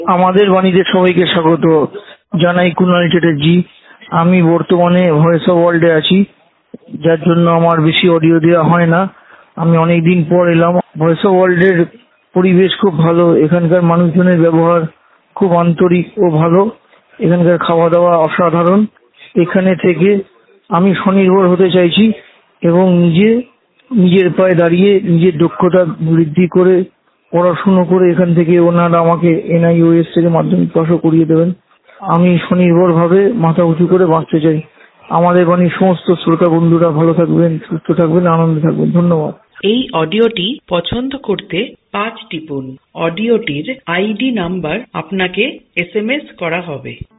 আমাদের বাণীতে সবাইকে স্বাগত জানাই। কুণাল চ্যাটার্জি। আমি বর্তমানে ভয়েস অফ ওয়ার্ল্ডে আছি, যার জন্য আমার বেশি অডিও দেওয়া হয় না। আমি অনেকদিন পর এলাম। ভয়েস অফ ওয়ার্ল্ডের পরিবেশ খুব ভালো, এখানকার মানুষজনের ব্যবহার খুব আন্তরিক ও ভালো, এখানকার খাওয়া দাওয়া অসাধারণ। এখানে থেকে আমি স্বনির্ভর হতে চাইছি এবং নিজের পায়ে দাঁড়িয়ে নিজের দক্ষতা বৃদ্ধি করে পড়াশুনো করে এখান থেকে ওনারা আমাকে NIOS থেকে মাধ্যমিক পাশও করিয়ে দেবেন। আমি স্বনির্ভরভাবে মাথা উঁচু করে বাঁচতে চাই। আমাদের বাণীর সমস্ত শ্রোতা বন্ধুরা ভালো থাকবেন, সুস্থ থাকবেন, আনন্দে থাকবেন। ধন্যবাদ। এই অডিওটি পছন্দ করতে 5 টিপুন। অডিওটির ID নাম্বার আপনাকে SMS করা হবে।